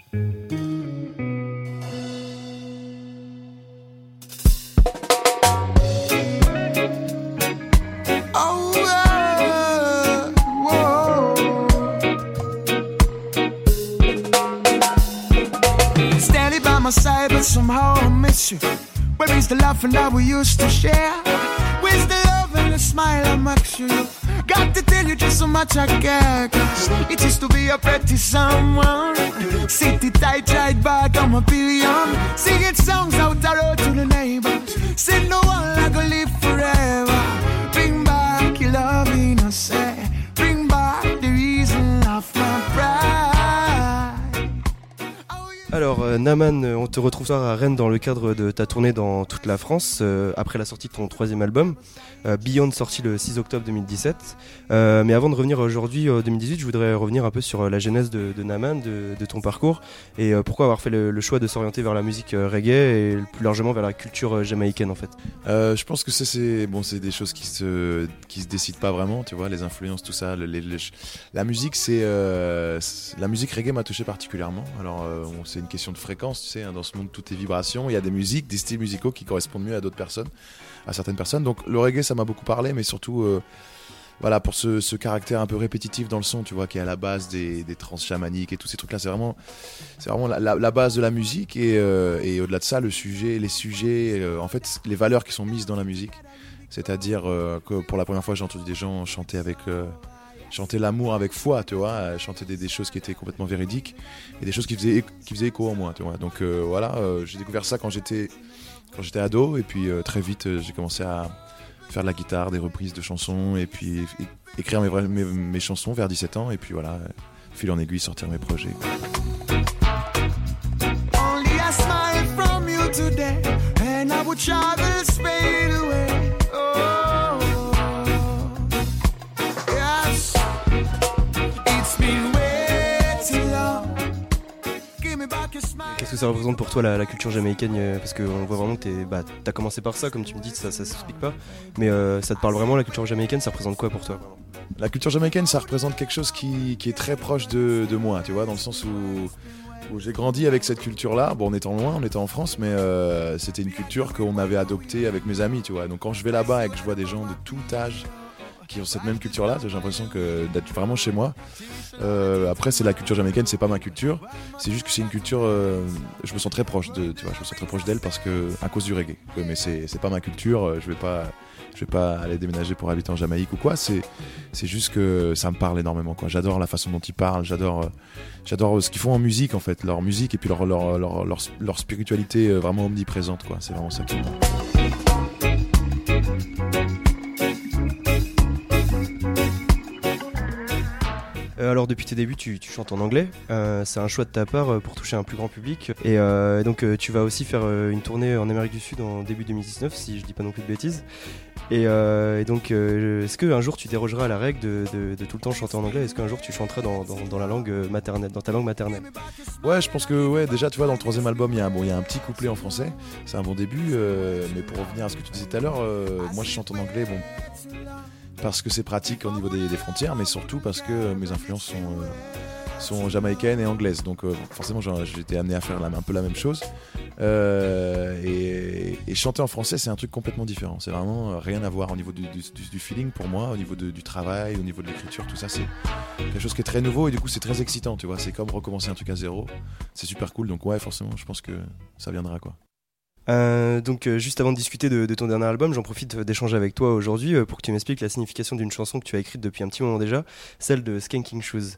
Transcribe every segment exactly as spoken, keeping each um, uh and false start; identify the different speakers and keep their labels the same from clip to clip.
Speaker 1: Side, but somehow I miss you. Where is the laughing that we used to share? Where's the love and the smile I'm actually you? Got to tell you just so much I care, 'cause it used to be a pretty someone. City tight right back on my billion. Singing songs out the road to the neighbors. Said no one like to live forever. Bring back your love in us, say. Bring back the reason of my pride.
Speaker 2: Alors euh, Naman, on te retrouve ce soir à Rennes dans le cadre de ta tournée dans toute la France, euh, après la sortie de ton troisième album, euh, Beyond, sorti le six octobre deux mille dix-sept. Euh, mais avant de revenir aujourd'hui, euh, deux mille dix-huit, je voudrais revenir un peu sur euh, la genèse de, de Naman, de, de ton parcours, et euh, pourquoi avoir fait le, le choix de s'orienter vers la musique euh, reggae et plus largement vers la culture euh, jamaïcaine en fait.
Speaker 3: Euh, je pense que c'est, c'est, bon, c'est des choses qui se, qui se décident pas vraiment, tu vois, les influences, tout ça. Le, les, les, la musique, c'est, euh, c'est, la musique reggae m'a touché particulièrement. Alors, euh, on, c'est une question de fréquence, tu sais, hein, dans ce monde tout est vibration. Il y a des musiques, des styles musicaux qui correspondent mieux à d'autres personnes, à certaines personnes. Donc le reggae, ça m'a beaucoup parlé, mais surtout, euh, voilà, pour ce, ce caractère un peu répétitif dans le son, tu vois, qui est à la base des, des trans chamaniques et tous ces trucs-là. C'est vraiment, c'est vraiment la, la, la base de la musique et, euh, et au-delà de ça, le sujet, les sujets, euh, en fait, les valeurs qui sont mises dans la musique. C'est-à-dire euh, que pour la première fois, j'ai entendu des gens chanter avec euh, chanter l'amour avec foi, tu vois, chanter des, des choses qui étaient complètement véridiques et des choses qui faisaient, qui faisaient écho en moi, tu vois. Donc euh, voilà, euh, j'ai découvert ça quand j'étais, quand j'étais ado et puis euh, très vite euh, j'ai commencé à faire de la guitare, des reprises de chansons et puis é- écrire mes, vrais, mes, mes chansons vers dix-sept ans et puis voilà, euh, fil en aiguille sortir mes projets.
Speaker 1: Only a smile from you today and I would travel straight away. Oh, yes.
Speaker 2: Qu'est-ce que ça représente pour toi la, la culture jamaïcaine euh, parce qu'on voit vraiment que t'es, bah, t'as commencé par ça, comme tu me dis, ça, ça s'explique pas. Mais euh, ça te parle vraiment, la culture jamaïcaine, ça représente quoi pour toi?
Speaker 3: La culture jamaïcaine, ça représente quelque chose qui, qui est très proche de, de moi, tu vois, dans le sens où, où j'ai grandi avec cette culture-là. Bon, on étant loin, on était en France, mais euh, c'était une culture qu'on avait adoptée avec mes amis, tu vois. Donc quand je vais là-bas et que je vois des gens de tout âge qui ont cette même culture-là, j'ai l'impression que d'être vraiment chez moi. Euh, après, c'est la culture jamaïcaine, c'est pas ma culture. C'est juste que c'est une culture, euh, je me sens très proche de, tu vois, je me sens très proche d'elle parce que à cause du reggae. Ouais, mais c'est c'est pas ma culture. Je vais pas, je vais pas aller déménager pour habiter en Jamaïque ou quoi. C'est c'est juste que ça me parle énormément, quoi. J'adore la façon dont ils parlent. J'adore, euh, j'adore ce qu'ils font en musique, en fait, leur musique et puis leur leur leur leur, leur spiritualité vraiment omniprésente, quoi. C'est vraiment ça qui me parle.
Speaker 2: Alors depuis tes débuts tu, tu chantes en anglais, euh, c'est un choix de ta part euh, pour toucher un plus grand public et euh, donc euh, tu vas aussi faire euh, une tournée en Amérique du Sud en début deux mille dix-neuf si je dis pas non plus de bêtises et, euh, et donc euh, est-ce qu'un jour tu dérogeras à la règle de, de, de tout le temps chanter en anglais? Est-ce qu'un jour tu chanteras dans, dans, dans la langue maternelle, dans ta langue maternelle?
Speaker 3: Ouais, je pense que ouais, déjà tu vois dans le troisième album il y a un, bon, il y a un petit couplet en français, c'est un bon début, euh, mais pour revenir à ce que tu disais tout à l'heure, euh, moi je chante en anglais, bon, parce que c'est pratique au niveau des, des frontières, mais surtout parce que mes influences sont, euh, sont jamaïcaines et anglaises. Donc euh, forcément j'ai été amené à faire la, un peu la même chose. Euh, et, et chanter en français, c'est un truc complètement différent. C'est vraiment rien à voir au niveau du, du, du feeling pour moi, au niveau de, du travail, au niveau de l'écriture, tout ça. C'est quelque chose qui est très nouveau et du coup c'est très excitant, tu vois. C'est comme recommencer un truc à zéro. C'est super cool. Donc ouais, forcément, je pense que ça viendra, quoi.
Speaker 2: Euh, donc euh, juste avant de discuter de, de ton dernier album, j'en profite d'échanger avec toi aujourd'hui euh, pour que tu m'expliques la signification d'une chanson que tu as écrite depuis un petit moment déjà, celle de Skanking Shoes.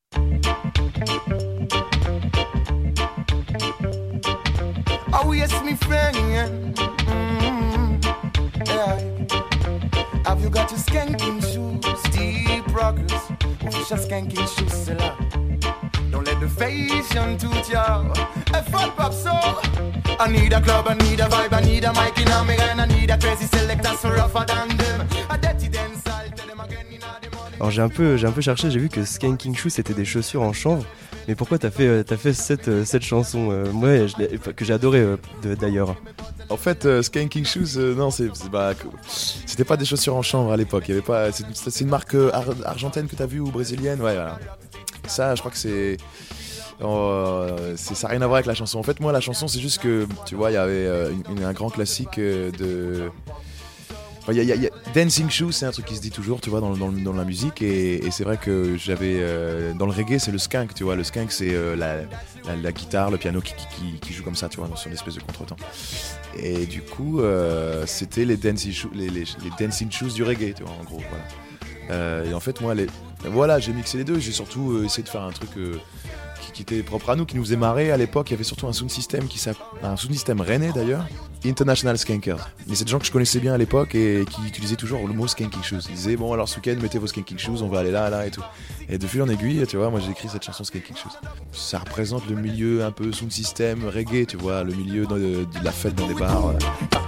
Speaker 1: Oh yes, my friend. Mm-hmm. Yeah. Have you got your skanking shoes? Deep rockers, official skanking shoes seller. Don't let the fashion toot ya. A fat pop so. I need a club, I need a vibe, I need a mic in a me and I need a crazy selector so rougher than them. A dirty dance, I'll tell them again in the morning.
Speaker 2: Alors j'ai un peu, j'ai un peu cherché, j'ai vu que Skanking Shoes c'était des chaussures en chanvre. Mais pourquoi t'as fait, t'as fait cette, cette chanson euh, moi, je l'ai, que j'ai adorée euh, de, d'ailleurs.
Speaker 3: En fait, euh, Skanking Shoes, euh, non, c'est, c'est bah, c'était pas des chaussures en chanvre à l'époque. Il y avait pas, c'est, c'est une marque euh, ar- argentine que t'as vue ou brésilienne, ouais, voilà. Ça, je crois que c'est, Euh, c'est, ça n'a rien à voir avec la chanson. En fait, moi, la chanson, c'est juste que, tu vois, il y avait euh, une, une, un grand classique euh, de... Enfin, y a, y a, y a... Dancing Shoes, c'est un truc qui se dit toujours, tu vois, dans, dans, dans la musique. Et, et c'est vrai que j'avais... Euh, dans le reggae, c'est le skunk, tu vois. Le skunk, c'est euh, la, la, la guitare, le piano qui, qui, qui joue comme ça, tu vois, sur une espèce de contretemps. Et du coup, euh, c'était les dancing, shoes, les, les, les dancing shoes du reggae, tu vois, en gros, voilà. Euh, et en fait, moi, les... voilà, j'ai mixé les deux. J'ai surtout euh, essayé de faire un truc... Euh, qui était propre à nous, qui nous faisait marrer. À l'époque, il y avait surtout un sound system qui s'appelait, un sound system rennais d'ailleurs, International Skankers. Et c'est des gens que je connaissais bien à l'époque et qui utilisaient toujours le mot skanking shoes. Ils disaient bon alors ce week-end mettez vos skanking shoes, on va aller là, là et tout. Et de fil en aiguille, tu vois, moi j'ai écrit cette chanson Skanking Shoes. Ça représente le milieu un peu sound system reggae, tu vois, le milieu de, de, de la fête dans des bars. Voilà.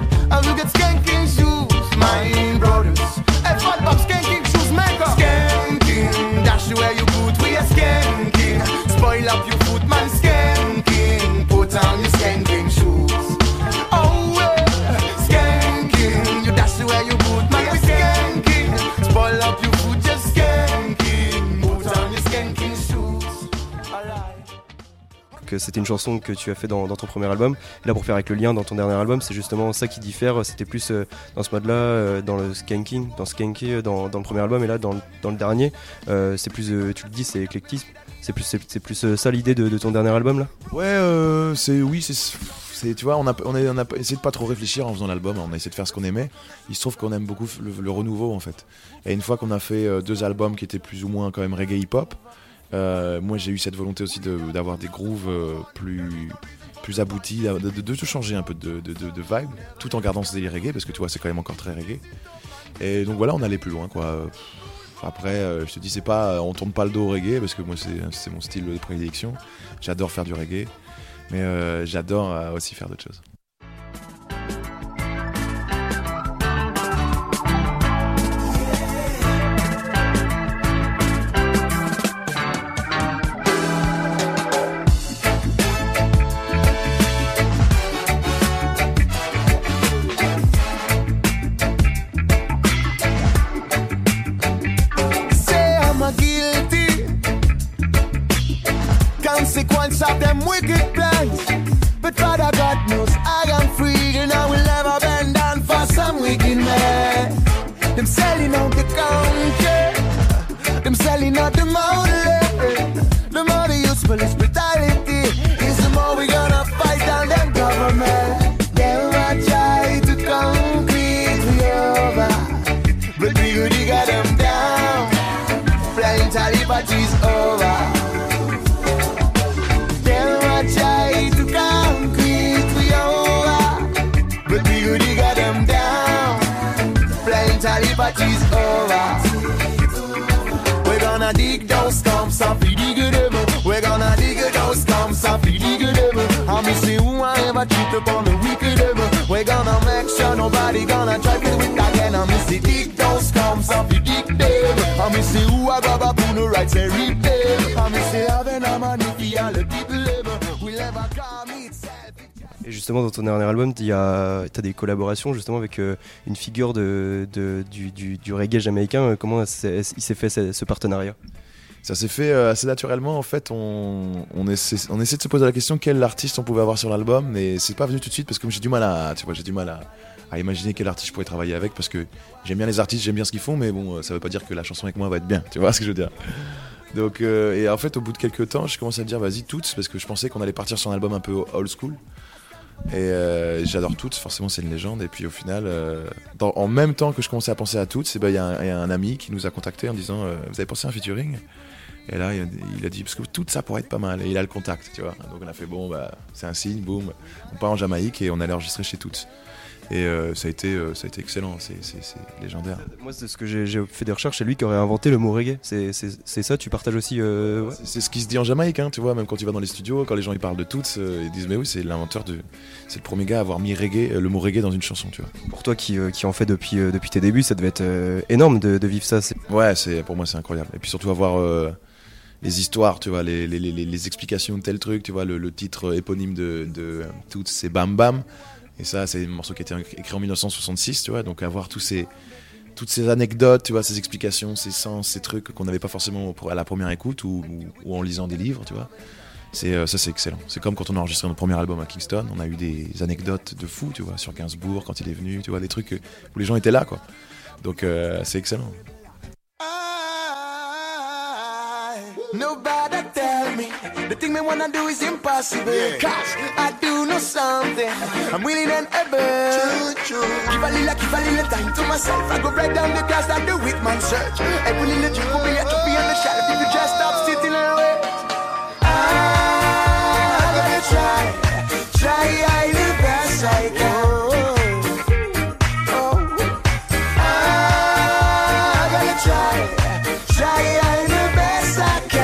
Speaker 1: Spoil up your foot, man, skanking. Put on your skanking shoes. Oh, well, skanking. You dash where you boot, man, we skanking. Spoil up your foot, just skanking. Put on your skanking shoes.
Speaker 2: Que c'était une chanson que tu as fait dans, dans ton premier album. Et là, pour faire avec le lien dans ton dernier album, c'est justement ça qui diffère. C'était plus euh, dans ce mode-là, euh, dans le skanking, dans skanky, dans, dans le premier album, et là, dans, dans le dernier, euh, c'est plus, euh, tu le dis, c'est éclectisme. C'est plus, c'est, c'est plus euh, ça l'idée de, de ton dernier album là.
Speaker 3: Ouais, euh, c'est oui, c'est, c'est tu vois, on a, on, est, on a essayé de pas trop réfléchir en faisant l'album. On a essayé de faire ce qu'on aimait. Il se trouve qu'on aime beaucoup le, le renouveau en fait. Et une fois qu'on a fait euh, deux albums qui étaient plus ou moins quand même reggae hip-hop, euh, moi j'ai eu cette volonté aussi de, d'avoir des grooves euh, plus plus aboutis, de, de, de, de changer un peu de, de, de, de vibe, tout en gardant ce délire reggae parce que tu vois c'est quand même encore très reggae. Et donc voilà, on allait plus loin quoi. Après, euh, je te dis, c'est pas, euh, on tourne pas le dos au reggae parce que moi, c'est, c'est mon style de prédilection. J'adore faire du reggae, mais euh, j'adore euh, aussi faire d'autres choses.
Speaker 1: Consequence of them wicked plans. But Father God knows I am free, and I will never bend down for some wicked man. Them selling out the country, them selling out the mountain. The more the useful is brutality, is the more we gonna fight down them government. Them a try to concrete we over, but we go dig them down. Flying liberty's over. Try to concrete we over, but we go dig them down. Flying to liberty's over. We're gonna dig those stumps and we dig them. We're gonna dig those stumps and we dig them. And we see who I ever cheat upon the wicked them. We're gonna make sure nobody gonna try to win again. And we see dig those stumps and we dig them. And we see who I grab up on the right and reap them. And we see having a money for all the people.
Speaker 2: Et justement dans ton dernier album, tu as des collaborations justement avec euh, une figure de, de, du, du, du reggae jamaïcain. Comment il s'est fait ce, ce partenariat ?
Speaker 3: Ça s'est fait euh, assez naturellement en fait. On, on, essaie, on essaie de se poser la question quel artiste on pouvait avoir sur l'album, mais c'est pas venu tout de suite parce que j'ai du mal à, tu vois, j'ai du mal à, à imaginer quel artiste je pourrais travailler avec parce que j'aime bien les artistes, j'aime bien ce qu'ils font, mais bon, ça veut pas dire que la chanson avec moi va être bien. Tu vois ce que je veux dire ? Donc, euh, et en fait, au bout de quelques temps, je commençais à me dire vas-y toutes parce que je pensais qu'on allait partir sur un album un peu old school. Et euh, j'adore Toots, forcément c'est une légende. Et puis au final, euh, dans, en même temps que je commençais à penser à Toots, il ben, y, y a un ami qui nous a contacté en disant euh, vous avez pensé à un featuring ? Et là il a, il a dit parce que tout ça pourrait être pas mal. Et il a le contact, tu vois. Donc on a fait bon, bah, c'est un signe, boum. On part en Jamaïque et on allait enregistrer chez Toots. Et euh, ça, a été, euh, ça a été excellent, c'est, c'est, c'est légendaire.
Speaker 2: Moi, c'est ce que j'ai, j'ai fait des recherches, c'est lui qui aurait inventé le mot reggae. C'est, c'est, c'est ça, tu partages aussi euh, ouais.
Speaker 3: c'est, c'est ce qui se dit en Jamaïque, hein, tu vois, même quand tu vas dans les studios, quand les gens ils parlent de Toots, euh, ils disent mais oui, c'est l'inventeur de. C'est le premier gars à avoir mis reggae, euh, le mot reggae dans une chanson, tu vois.
Speaker 2: Pour toi qui, euh, qui en fait depuis, euh, depuis tes débuts, ça devait être euh, énorme de, de vivre ça. C'est...
Speaker 3: Ouais, c'est, pour moi c'est incroyable. Et puis surtout avoir euh, les histoires, tu vois, les, les, les, les explications de tel truc, tu vois, le, le titre éponyme de, de euh, Toots, c'est Bam Bam. Et ça, c'est un morceau qui a été écrit en dix-neuf cent soixante-six, tu vois, donc avoir tous ces, toutes ces anecdotes, tu vois, ces explications, ces sens, ces trucs qu'on n'avait pas forcément à la première écoute ou, ou, ou en lisant des livres, tu vois. C'est, euh, ça, c'est excellent. C'est comme quand on a enregistré notre premier album à Kingston, on a eu des anecdotes de fou, tu vois, sur Gainsbourg quand il est venu, tu vois, des trucs où les gens étaient là, quoi. Donc, euh, c'est excellent.
Speaker 1: Nobody tell me the thing me wanna do is impossible. Yeah. Cause I do know something. I'm willing and able. True, true. Give a little, give a little time to myself. I go right down the grass like the weak man search. Every little drink will be a trophy on the shelf. If you just stop sitting and wait, I'm gonna try, try I the best I can. Oh, I'm gonna try, try I the best I can.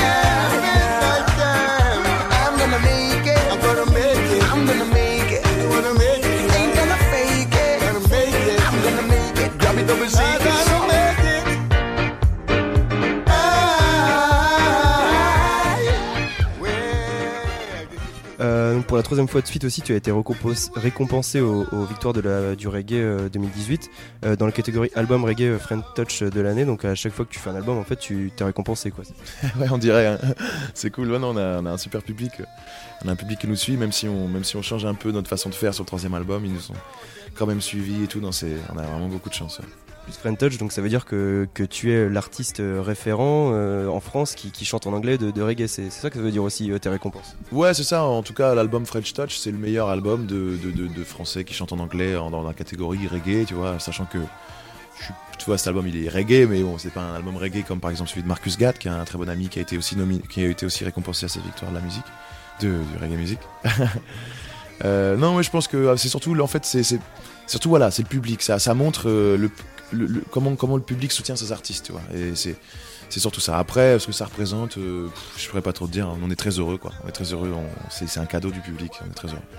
Speaker 2: Euh, donc pour la troisième fois de suite aussi, tu as été récompensé aux, aux victoires de la, du reggae euh, deux mille dix-huit euh, dans la catégorie album reggae French Touch de l'année. Donc à chaque fois que tu fais un album, en fait, tu t'es récompensé, quoi.
Speaker 3: Ouais, on dirait. Hein. C'est cool. Ouais, non, on, a, on a un super public. On a un public qui nous suit, même si on, même si on change un peu notre façon de faire sur le troisième album, ils nous ont quand même suivis et tout. Non, c'est, on a vraiment beaucoup de chance. Ouais.
Speaker 2: Plus French Touch, donc ça veut dire que, que tu es l'artiste référent euh, en France qui, qui chante en anglais de, de reggae, c'est, c'est ça que ça veut dire aussi euh, tes récompenses?
Speaker 3: Ouais, c'est ça, en tout cas l'album French Touch c'est le meilleur album de, de, de, de français qui chantent en anglais en, dans la catégorie reggae, tu vois, sachant que je suis, tu vois, cet album il est reggae, mais bon, c'est pas un album reggae comme par exemple celui de Marcus Gatt, qui est un très bon ami qui a été aussi, nomi- qui a été aussi récompensé à ses victoires de la musique, de, du reggae music. euh, non, mais je pense que c'est surtout, en fait, c'est, c'est surtout voilà, c'est le public, ça, ça montre euh, le Le, le, comment, comment le public soutient ses artistes, tu vois. Et c'est, c'est surtout ça. Après, ce que ça représente, euh, pff, je pourrais pas trop te dire. On est très heureux, quoi. On est très heureux. On, c'est, c'est un cadeau du public. On est très heureux.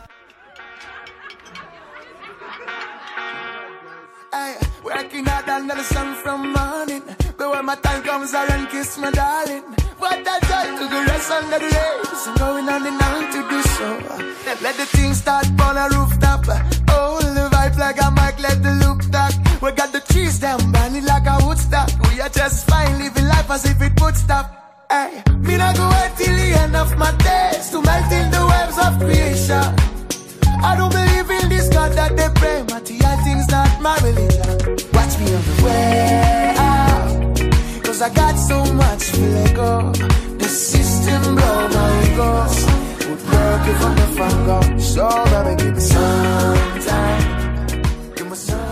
Speaker 1: Hey, working hard under the sun from morning. But when my time comes, I run kiss my darling. What I try to go rest under the rays and going on and on to do so. Let the things start on a rooftop. Oh, the vibe like a mic, let the look dark. We got the trees down, burning like a Woodstock. We are just fine, living life as if it would stop. Hey, me not go wait till the end of my days to melt in the waves of creation. I don't believe in this God that they pray. Material things not my religion. Watch me on the way out, cause I got so much to let go. The system blow my ego. Would work if I'm the fun go. So baby, give me some time. Give me some.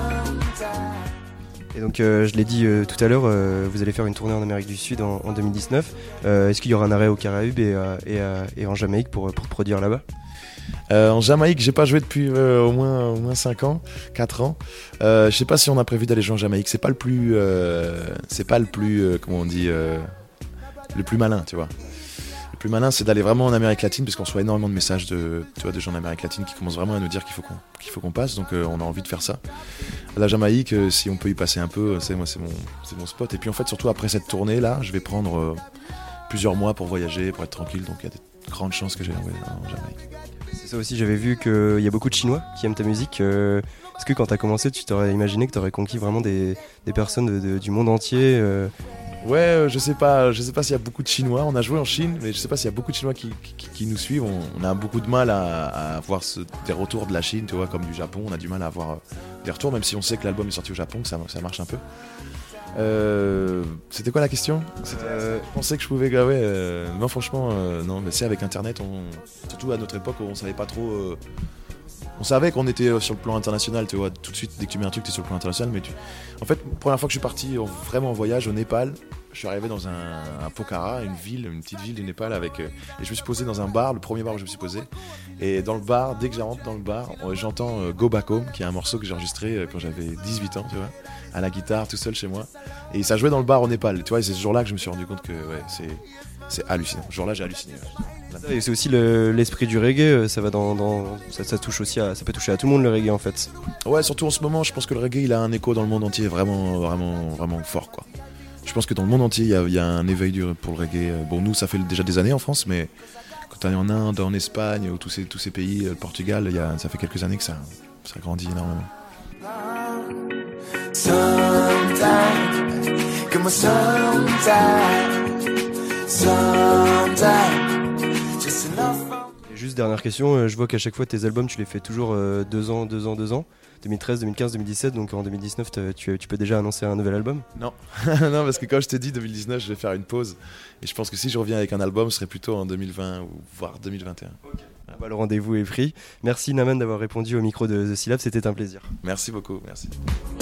Speaker 2: Et donc euh, je l'ai dit euh, tout à l'heure, euh, vous allez faire une tournée en Amérique du Sud en, en deux mille dix-neuf. Euh, est-ce qu'il y aura un arrêt aux Caraïbes et, euh, et, euh, et en Jamaïque pour, pour produire là-bas?
Speaker 3: Euh, en Jamaïque, j'ai pas joué depuis euh, au moins au moins cinq ans, quatre ans. Euh, je sais pas si on a prévu d'aller jouer en Jamaïque. C'est pas le plus, euh, c'est pas le plus, euh, comment on dit, euh, le plus malin, tu vois. Le plus malin, c'est d'aller vraiment en Amérique latine, parce qu'on reçoit énormément de messages de, tu vois, de gens en Amérique latine qui commencent vraiment à nous dire qu'il faut qu'on, qu'il faut qu'on passe. Donc euh, on a envie de faire ça. La Jamaïque, euh, si on peut y passer un peu, c'est moi, c'est mon, c'est mon spot. Et puis en fait, surtout après cette tournée là, je vais prendre euh, plusieurs mois pour voyager, pour être tranquille. Donc il y a des grandes chances que j'aille en Jamaïque.
Speaker 2: C'est ça aussi, j'avais vu qu'il y a beaucoup de Chinois qui aiment ta musique. Euh, est-ce que quand t'as commencé, tu t'aurais imaginé que t'aurais conquis vraiment des, des personnes de, de, du monde entier euh...
Speaker 3: Ouais, euh, je sais pas, je sais pas s'il y a beaucoup de Chinois. On a joué en Chine, mais je sais pas s'il y a beaucoup de Chinois qui, qui, qui nous suivent. On, on a beaucoup de mal à, à avoir ce, des retours de la Chine, tu vois, comme du Japon. On a du mal à avoir des retours, même si on sait que l'album est sorti au Japon, que ça, ça marche un peu. Euh, c'était quoi la question? C'était, euh, Je pensais que je pouvais graver. Euh, non, franchement, euh, non. Mais c'est avec Internet, on, surtout à notre époque, on savait pas trop. Euh, on savait qu'on était sur le plan international, tu vois. Tout de suite, dès que tu mets un truc, t'es sur le plan international. Mais tu... en fait, la première fois que je suis parti en, vraiment en voyage au Népal, je suis arrivé dans un, un Pokhara, une ville, une petite ville du Népal, avec. Euh, et je me suis posé dans un bar, le premier bar où je me suis posé. Et dans le bar, dès que je rentre dans le bar, j'entends euh, Go Back Home, qui est un morceau que j'ai enregistré euh, quand j'avais dix-huit ans, tu vois, à la guitare, tout seul chez moi. Et ça jouait dans le bar au Népal, tu vois. Et c'est ce jour-là que je me suis rendu compte que ouais, c'est, c'est hallucinant. Ce jour-là, j'ai halluciné. Ouais.
Speaker 2: Et c'est aussi le, l'esprit du reggae. Ça va dans, dans ça, ça touche aussi à, ça peut toucher à tout le monde le reggae en fait.
Speaker 3: Ouais, surtout en ce moment, je pense que le reggae, il a un écho dans le monde entier, vraiment, vraiment, vraiment fort, quoi. Je pense que dans le monde entier, il y a, il y a un éveil du, pour le reggae. Bon, nous, ça fait déjà des années en France, mais quand on est en Inde, en Espagne, ou tous ces, tous ces pays, le Portugal, il y a, ça fait quelques années que ça, ça grandit énormément.
Speaker 1: Sometimes, come on, sometimes, sometimes,
Speaker 2: Juste dernière question, euh, je vois qu'à chaque fois tes albums tu les fais toujours euh, deux ans, deux ans, deux ans. deux mille treize, deux mille quinze, deux mille dix-sept, donc en deux mille dix-neuf tu, tu peux déjà annoncer un nouvel album?
Speaker 3: Non, non, parce que comme je t'ai dit, deux mille dix-neuf, je vais faire une pause. Et je pense que si je reviens avec un album, ce serait plutôt en deux mille vingt ou voire deux mille vingt et un.
Speaker 2: Okay. Ah bah, le rendez-vous est pris. Merci Naman d'avoir répondu au micro de The Syllab, c'était un plaisir.
Speaker 3: Merci beaucoup, merci.